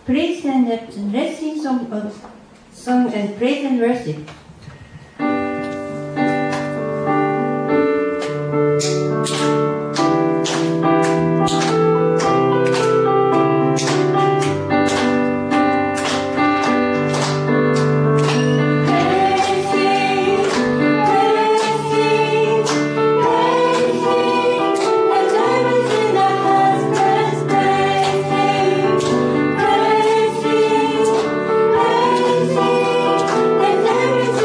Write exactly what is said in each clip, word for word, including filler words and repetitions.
praise and let's sing song, uh, song and praise and worship. Praise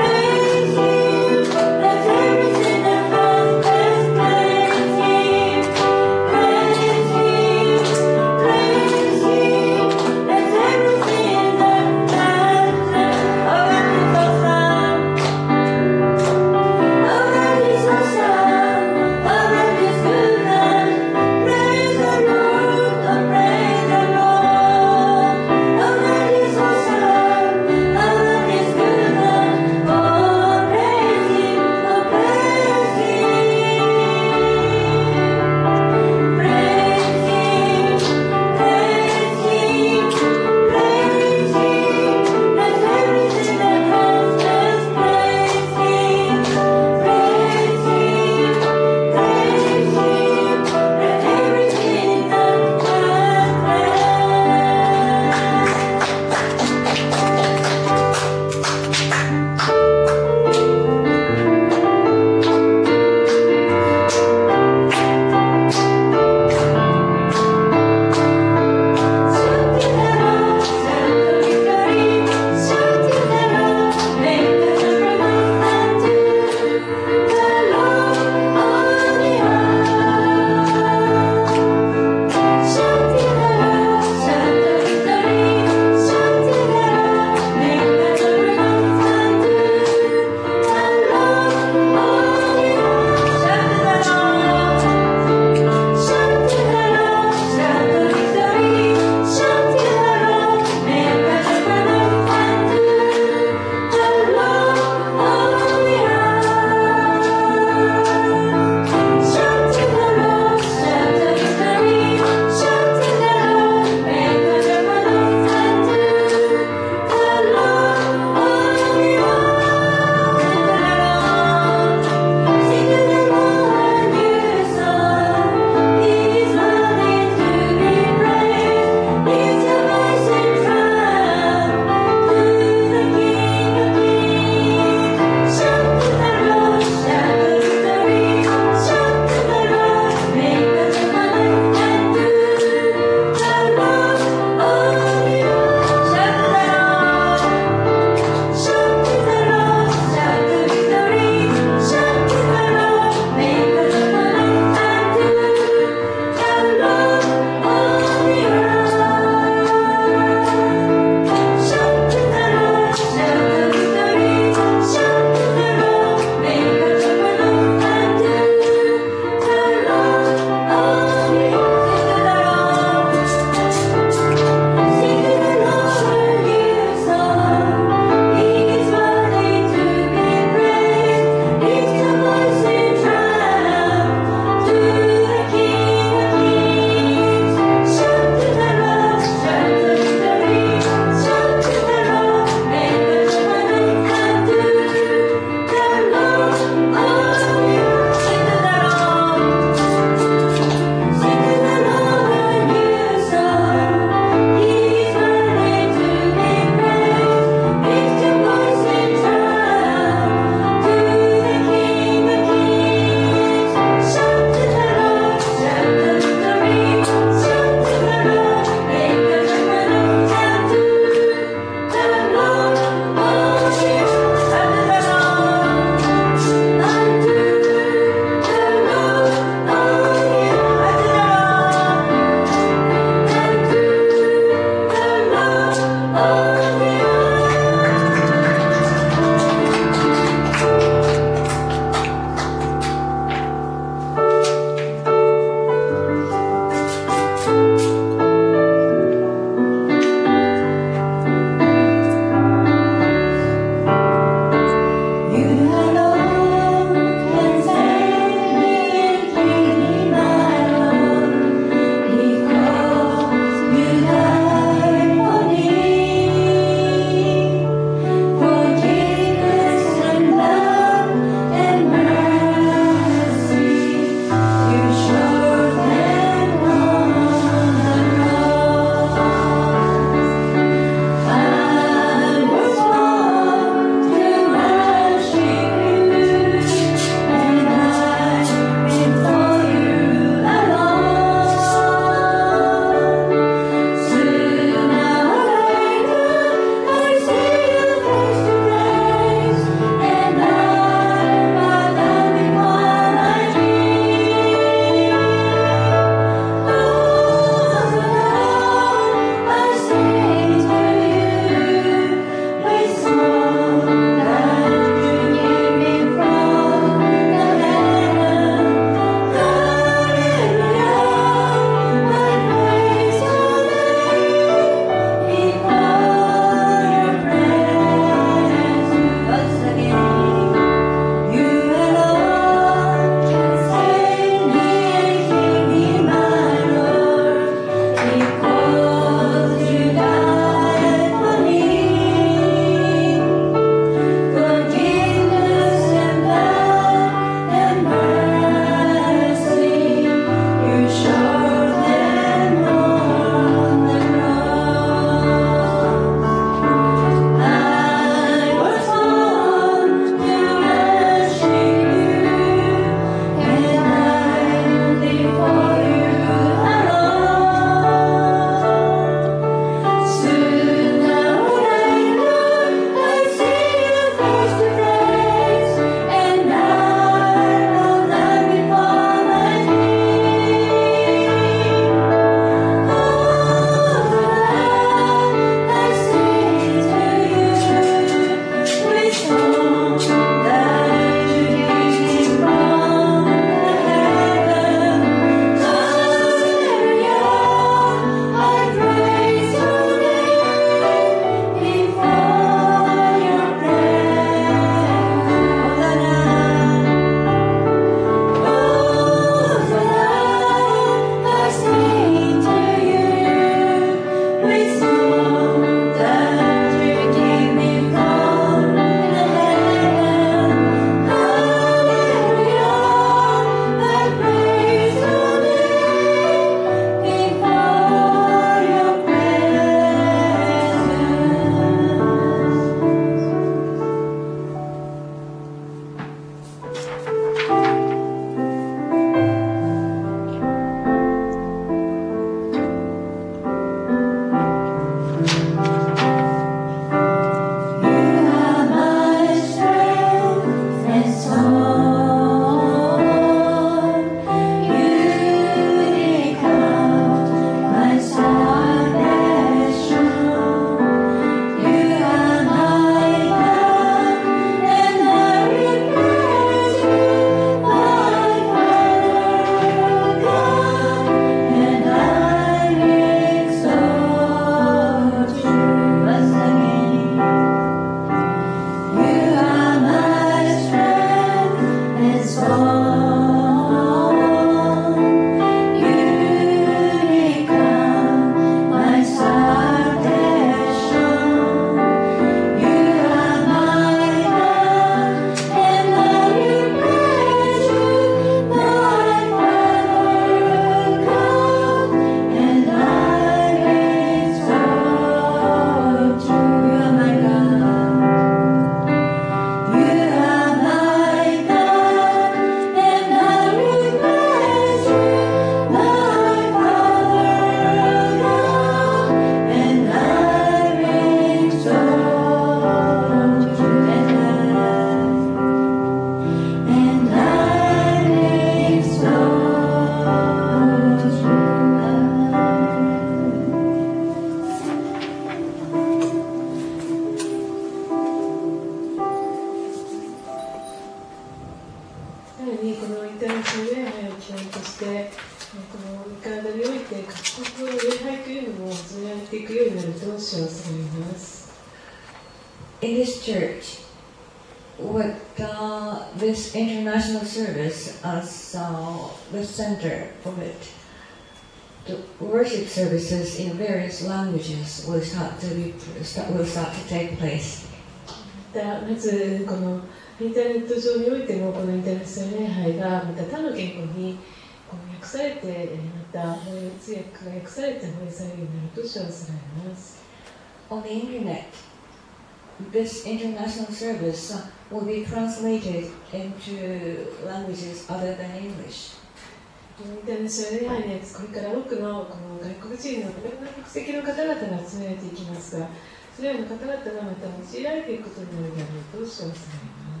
ていくようになると幸せになります。 In this church, with uh, this international service as uh, the center of it, the worship services in various languages will start to be start, will start to take place. まずこのインターネット上においてもこのインターネット礼拝がまた他の言語にこう訳されてまた通訳が訳されて翻訳されるようになると幸せになります。 On the internet, this international service uh, will be translated into languages other than English. インターネット礼拝にはこれから多くのこの外国人のいろんな国籍の方々が集められていきますが、それらの方々がまた用いられていくことになるであろうと幸せになります。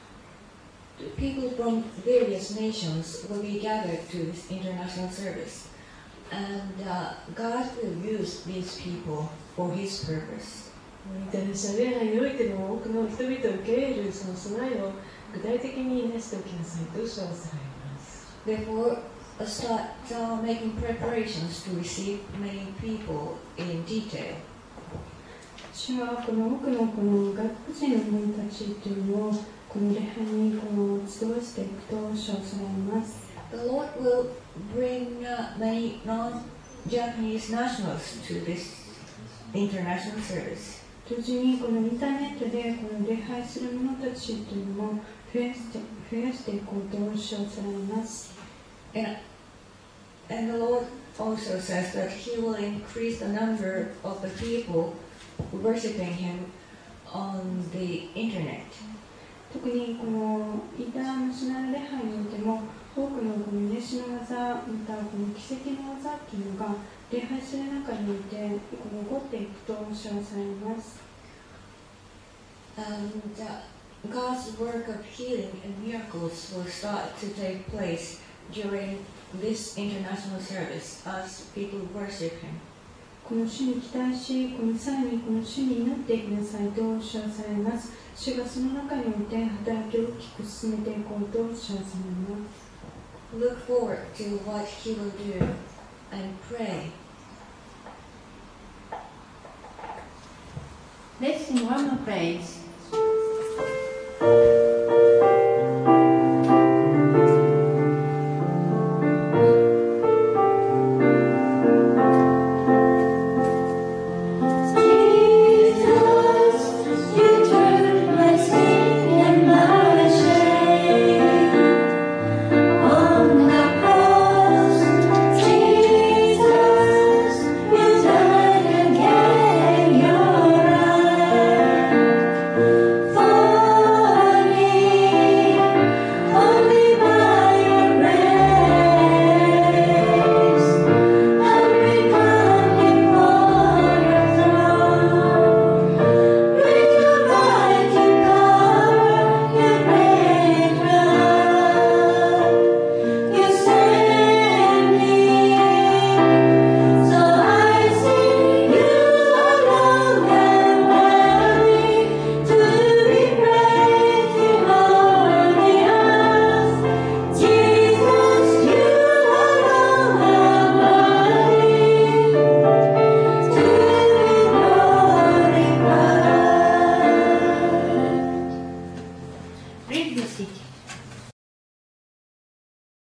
People from various nations will be gathered to this international service, and uh, God will use these people for His purpose. インターネット礼拝においても多くの人々を受け入れるその備えを具体的になしておきなさいと幸せになります。 Therefore, uh, start uh, making preparations to receive many people in detail. 主はこの多くのこの外国人の者たちというのをこの礼拝にこの集わせていくと称されます。 The Lord will bring uh, many non-Japanese nationals to this international service. 同時にこのインターネットでこの礼拝する者たちというのも増やして増やしていこうと称されます。 And, and the Lord also says that He will increase the number of the people worshiping Him on the internet. 特にこのインターナショナル礼拝においても多くのこの癒しの技、またこの奇跡の技っていうのが礼拝する中においてこの起こっていくと称されます。 And uh, God's work of healing and miracles will start to take place during this international service as people worship Him. この主に期待し、このさらにこの主に祈っていきなさいと称されます。主がその中において働きを大きく進めていこうと称されます。 Look forward to what He will do and pray. Let's sing one more praise.